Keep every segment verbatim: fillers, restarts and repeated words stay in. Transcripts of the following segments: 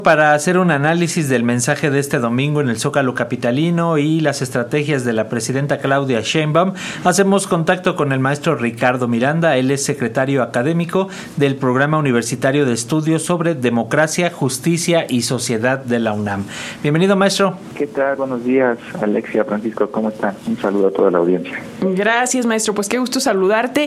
Para hacer un análisis del mensaje de este domingo en el Zócalo capitalino y las estrategias de la presidenta Claudia Sheinbaum, hacemos contacto con el maestro Ricardo Miranda. Él es secretario académico del Programa Universitario de Estudios sobre Democracia, Justicia y Sociedad de la UNAM. Bienvenido, maestro. ¿Qué tal? Buenos días, Alexia, Francisco, ¿cómo están? Un saludo a toda la audiencia. Gracias, maestro. Pues qué gusto saludarte.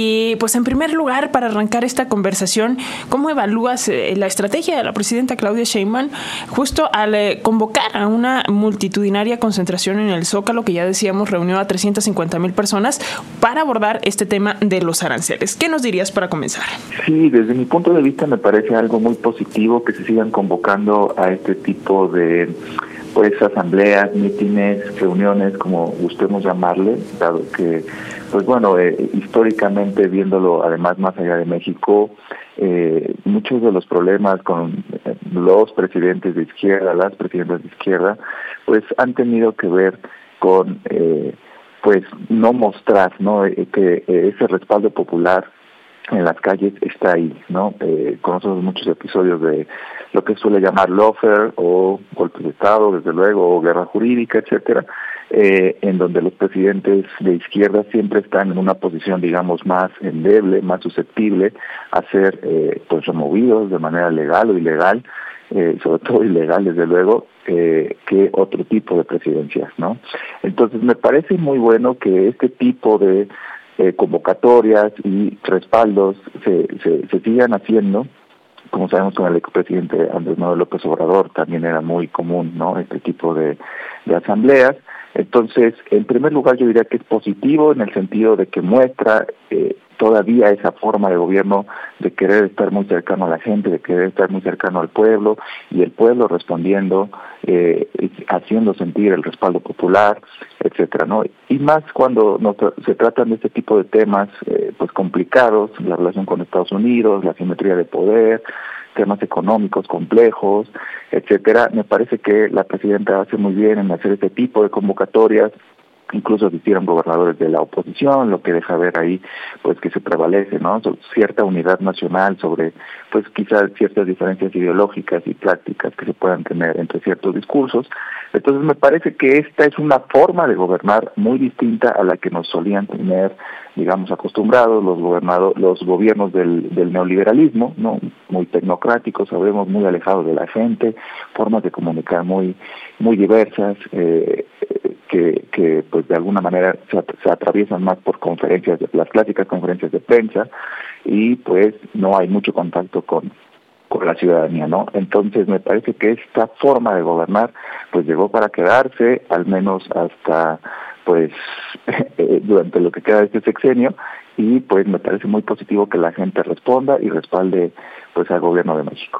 Y pues en primer lugar, para arrancar esta conversación, ¿cómo evalúas eh, la estrategia de la presidenta Claudia Sheinbaum justo al eh, convocar a una multitudinaria concentración en el Zócalo, que ya decíamos reunió a trescientas cincuenta mil personas para abordar este tema de los aranceles? ¿Qué nos dirías para comenzar? Sí, desde mi punto de vista me parece algo muy positivo que se sigan convocando a este tipo de pues asambleas, mítines, reuniones, como gustemos llamarle, dado que pues bueno, eh, históricamente viéndolo además más allá de México, eh, muchos de los problemas con eh, los presidentes de izquierda, las presidentas de izquierda, pues han tenido que ver con eh, pues no mostrar, ¿no? Eh, que eh, ese respaldo popular en las calles está ahí, ¿no? Eh, conocemos muchos episodios de lo que suele llamar lawfare o golpes de Estado, desde luego, o guerra jurídica, etcétera, eh, en donde los presidentes de izquierda siempre están en una posición, digamos, más endeble, más susceptible a ser eh, pues removidos de manera legal o ilegal, eh, sobre todo ilegal, desde luego, eh, que otro tipo de presidencias, ¿no? Entonces, me parece muy bueno que este tipo de Eh, convocatorias y respaldos se, se, se sigan haciendo. Como sabemos, con el expresidente Andrés Manuel López Obrador también era muy común, ¿no?, este tipo de, de asambleas. Entonces, en primer lugar, yo diría que es positivo en el sentido de que muestra eh, todavía esa forma de gobierno de querer estar muy cercano a la gente, de querer estar muy cercano al pueblo, y el pueblo respondiendo, eh, haciendo sentir el respaldo popular, etcétera, ¿no? Y más cuando nos, se tratan de este tipo de temas eh, pues complicados, la relación con Estados Unidos, la asimetría de poder, temas económicos complejos, etcétera. Me parece que la presidenta hace muy bien en hacer este tipo de convocatorias. Incluso asistieron gobernadores de la oposición, lo que deja ver ahí pues que se prevalece, ¿no?, cierta unidad nacional sobre pues quizás ciertas diferencias ideológicas y prácticas que se puedan tener entre ciertos discursos. Entonces me parece que esta es una forma de gobernar muy distinta a la que nos solían tener, digamos, acostumbrados los gobernados, los gobiernos del, del neoliberalismo, ¿no?, muy tecnocráticos, sabemos, muy alejados de la gente, formas de comunicar muy muy diversas, eh, que, que pues de alguna manera se, se atraviesan más por conferencias, de, las clásicas conferencias de prensa, y pues no hay mucho contacto con con la ciudadanía, ¿no? Entonces me parece que esta forma de gobernar pues llegó para quedarse, al menos hasta pues durante lo que queda de este sexenio, y pues me parece muy positivo que la gente responda y respalde pues al gobierno de México.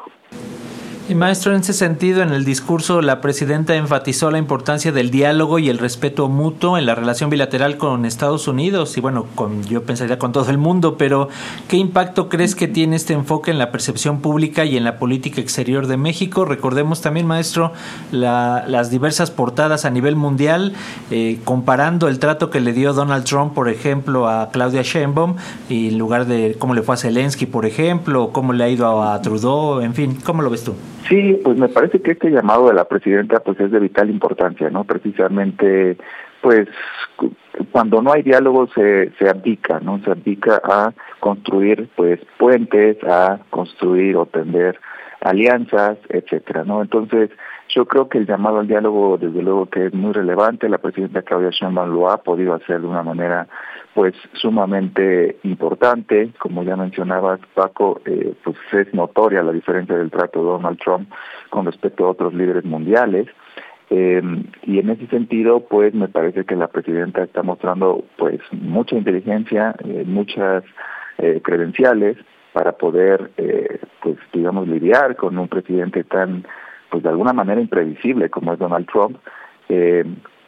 Y maestro, en ese sentido, en el discurso, la presidenta enfatizó la importancia del diálogo y el respeto mutuo en la relación bilateral con Estados Unidos y, bueno, con yo pensaría con todo el mundo, pero ¿qué impacto crees que tiene este enfoque en la percepción pública y en la política exterior de México? Recordemos también, maestro, la, las diversas portadas a nivel mundial, eh, comparando el trato que le dio Donald Trump, por ejemplo, a Claudia Sheinbaum, y en lugar de cómo le fue a Zelensky, por ejemplo, o cómo le ha ido a, a Trudeau, en fin, ¿cómo lo ves tú? Sí, pues me parece que este llamado de la presidenta pues es de vital importancia, ¿no? Precisamente, pues cuando no hay diálogo se se abdica, ¿no? Se abdica a construir pues puentes, a construir o tender alianzas, etcétera, ¿no? Entonces, yo creo que el llamado al diálogo, desde luego que es muy relevante. La presidenta Claudia Sheinbaum lo ha podido hacer de una manera pues sumamente importante. Como ya mencionabas, Paco, eh, pues es notoria la diferencia del trato de Donald Trump con respecto a otros líderes mundiales. Eh, y en ese sentido, pues me parece que la presidenta está mostrando pues mucha inteligencia, eh, muchas eh, credenciales para poder, eh, pues digamos, lidiar con un presidente tan, pues de alguna manera imprevisible como es Donald Trump, eh,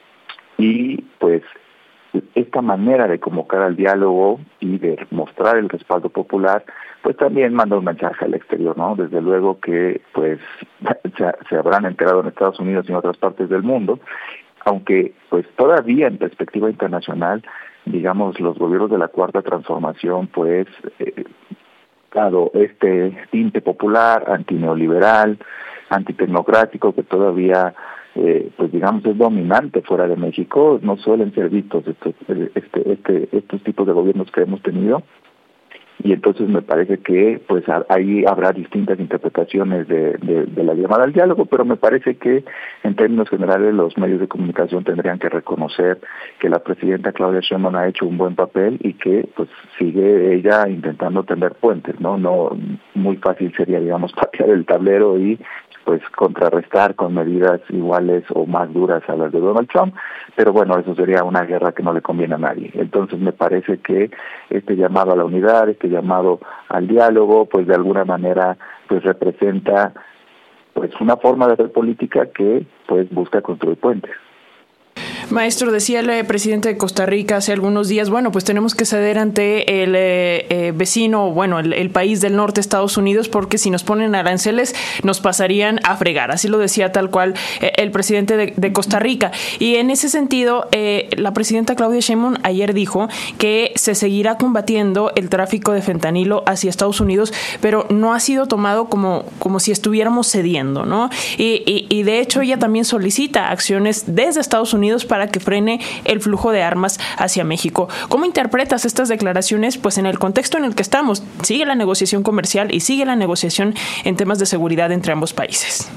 y pues esta manera de convocar al diálogo y de mostrar el respaldo popular, pues también manda un mensaje al exterior, ¿no? Desde luego que pues se, se habrán enterado en Estados Unidos y en otras partes del mundo, aunque pues todavía en perspectiva internacional, digamos, los gobiernos de la Cuarta Transformación, pues, eh, dado este tinte popular, antineoliberal, antitecnocrático que todavía eh, pues digamos es dominante fuera de México. No suelen ser vistos estos este, este, estos tipos de gobiernos que hemos tenido, y entonces me parece que pues ahí habrá distintas interpretaciones de, de, de la llamada al diálogo, pero me parece que en términos generales los medios de comunicación tendrían que reconocer que la presidenta Claudia Sheinbaum ha hecho un buen papel y que pues sigue ella intentando tender puentes, ¿no? No muy fácil sería, digamos, patear el tablero y pues contrarrestar con medidas iguales o más duras a las de Donald Trump, pero bueno, eso sería una guerra que no le conviene a nadie. Entonces me parece que este llamado a la unidad, este llamado al diálogo, pues de alguna manera pues representa pues una forma de hacer política que pues busca construir puentes. Maestro, decía el presidente de Costa Rica hace algunos días, bueno, pues tenemos que ceder ante el eh, eh, vecino, bueno, el, el país del norte, Estados Unidos, porque si nos ponen aranceles nos pasarían a fregar. Así lo decía tal cual eh, el presidente de, de Costa Rica. Y en ese sentido, eh, la presidenta Claudia Sheinbaum ayer dijo que se seguirá combatiendo el tráfico de fentanilo hacia Estados Unidos, pero no ha sido tomado como, como si estuviéramos cediendo, ¿no? Y, y, y de hecho ella también solicita acciones desde Estados Unidos para que frene el flujo de armas hacia México. ¿Cómo interpretas estas declaraciones pues en el contexto en el que estamos? Sigue la negociación comercial y sigue la negociación en temas de seguridad entre ambos países.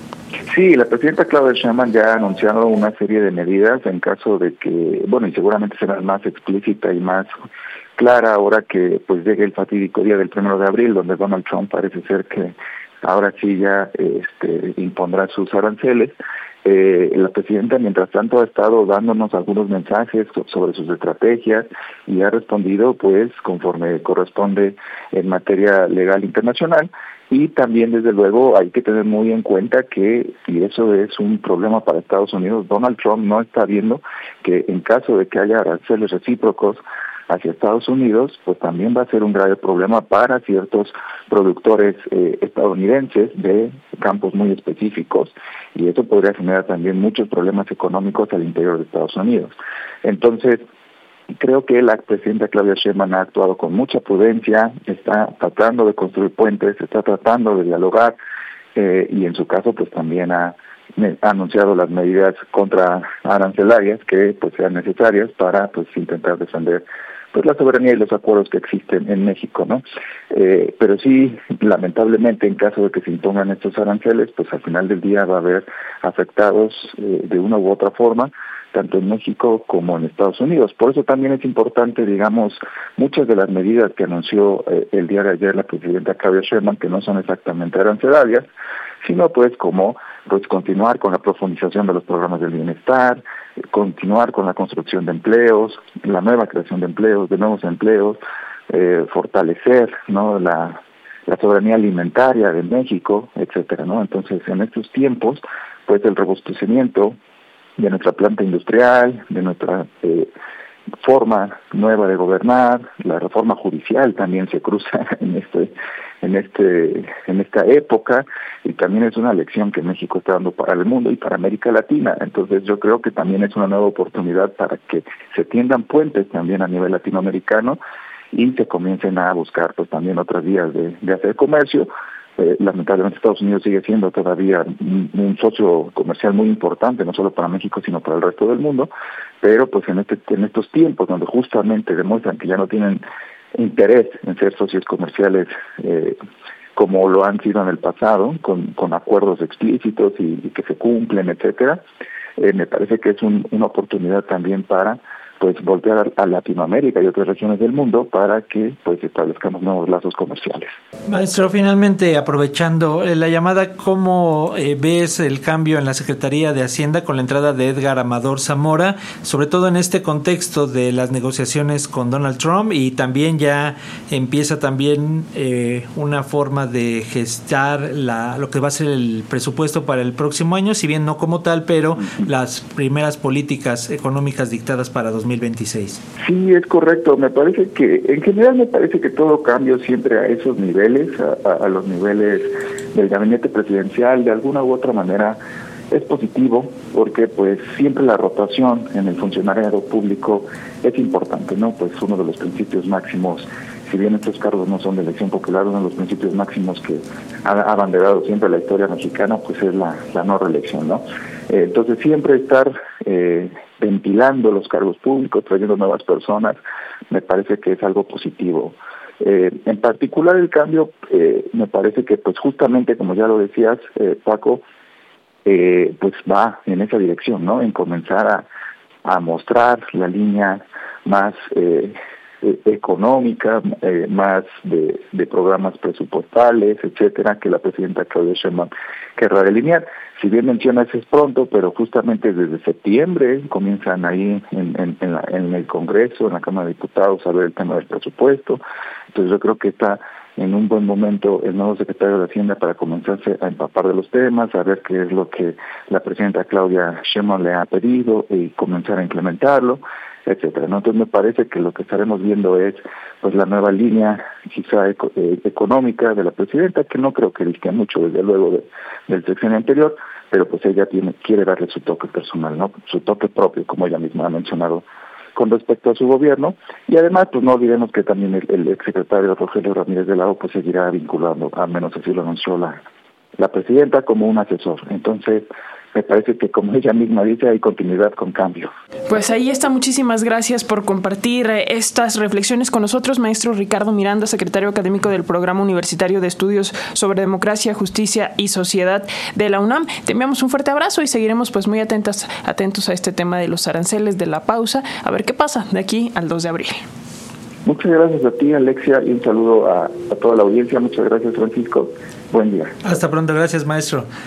Sí, la presidenta Claudia Sheinbaum ya ha anunciado una serie de medidas en caso de que, bueno, y seguramente será más explícita y más clara ahora que pues llegue el fatídico día del primero de abril, donde Donald Trump parece ser que ahora sí ya este, impondrá sus aranceles. Eh, la presidenta, mientras tanto, ha estado dándonos algunos mensajes sobre sus estrategias y ha respondido, pues, conforme corresponde en materia legal internacional. Y también, desde luego, hay que tener muy en cuenta que si eso es un problema para Estados Unidos, Donald Trump no está viendo que en caso de que haya aranceles recíprocos hacia Estados Unidos, pues también va a ser un grave problema para ciertos productores eh, estadounidenses de campos muy específicos, y eso podría generar también muchos problemas económicos al interior de Estados Unidos. Entonces, creo que la presidenta Claudia Sheinbaum ha actuado con mucha prudencia, está tratando de construir puentes, está tratando de dialogar, eh, y en su caso pues también ha, ha anunciado las medidas contra arancelarias que pues sean necesarias para pues intentar defender pues la soberanía y los acuerdos que existen en México, ¿no? Eh, pero sí, lamentablemente, en caso de que se impongan estos aranceles, pues al final del día va a haber afectados eh, de una u otra forma, tanto en México como en Estados Unidos. Por eso también es importante, digamos, muchas de las medidas que anunció eh, el día de ayer la presidenta Claudia Sheinbaum, que no son exactamente arancelarias, sino pues como pues continuar con la profundización de los programas del bienestar, continuar con la construcción de empleos, la nueva creación de empleos, de nuevos empleos, eh, fortalecer, ¿no?, la, la soberanía alimentaria de México, etcétera, ¿no? Entonces, en estos tiempos, pues el robustecimiento de nuestra planta industrial, de nuestra eh, forma nueva de gobernar, la reforma judicial también se cruza en este en este en esta época, y también es una lección que México está dando para el mundo y para América Latina. Entonces yo creo que también es una nueva oportunidad para que se tiendan puentes también a nivel latinoamericano y se comiencen a buscar pues también otras vías de, de hacer comercio. Eh, lamentablemente Estados Unidos sigue siendo todavía un, un socio comercial muy importante, no solo para México, sino para el resto del mundo, pero pues en este en estos tiempos donde justamente demuestran que ya no tienen interés en ser socios comerciales eh, como lo han sido en el pasado, con, con acuerdos explícitos y, y que se cumplen, etcétera, eh, me parece que es un, una oportunidad también para pues voltear a Latinoamérica y otras regiones del mundo para que pues establezcamos nuevos lazos comerciales. Maestro, finalmente, aprovechando la llamada, ¿cómo eh, ves el cambio en la Secretaría de Hacienda con la entrada de Edgar Amador Zamora, sobre todo en este contexto de las negociaciones con Donald Trump, y también ya empieza también eh, una forma de gestar la, lo que va a ser el presupuesto para el próximo año, si bien no como tal, pero uh-huh. las primeras políticas económicas dictadas para dos mil veintiséis? Sí, es correcto. Me parece que, en general, me parece que todo cambio siempre a esos niveles, a, a los niveles del gabinete presidencial, de alguna u otra manera, es positivo, porque pues siempre la rotación en el funcionariado público es importante, ¿no? Pues uno de los principios máximos si bien estos cargos no son de elección popular, uno de los principios máximos que ha abanderado siempre la historia mexicana, pues es la, la no reelección, ¿no? Eh, entonces siempre estar eh, ventilando los cargos públicos, trayendo nuevas personas, me parece que es algo positivo. Eh, en particular el cambio, eh, me parece que pues justamente, como ya lo decías, eh, Paco, eh, pues va en esa dirección, ¿no? En comenzar a, a mostrar la línea más eh, económica, eh, más de, de programas presupuestales, etcétera, que la presidenta Claudia Sheinbaum querrá delinear. Si bien mencionas es pronto, pero justamente desde septiembre comienzan ahí en, en, en, la, en el Congreso, en la Cámara de Diputados, a ver el tema del presupuesto. Entonces yo creo que está en un buen momento el nuevo secretario de Hacienda para comenzarse a empapar de los temas, a ver qué es lo que la presidenta Claudia Sheinbaum le ha pedido y comenzar a implementarlo, etcétera, ¿no? Entonces me parece que lo que estaremos viendo es pues la nueva línea quizá eco, eh, económica de la presidenta, que no creo que disque mucho desde luego de, del sexenio anterior, pero pues ella tiene quiere darle su toque personal, ¿no? Su toque propio, como ella misma ha mencionado con respecto a su gobierno, y además pues no olvidemos que también el, el exsecretario Rogelio Ramírez de la O pues seguirá vinculando, al menos así lo anunció la, la presidenta, como un asesor. Entonces me parece que, como ella misma dice, hay continuidad con cambio. Pues ahí está. Muchísimas gracias por compartir estas reflexiones con nosotros, maestro Ricardo Miranda, secretario académico del Programa Universitario de Estudios sobre Democracia, Justicia y Sociedad de la UNAM. Te enviamos un fuerte abrazo y seguiremos pues muy atentas, atentos a este tema de los aranceles, de la pausa, a ver qué pasa de aquí al dos de abril. Muchas gracias a ti, Alexia, y un saludo a, a toda la audiencia. Muchas gracias, Francisco. Buen día. Hasta pronto. Gracias, maestro.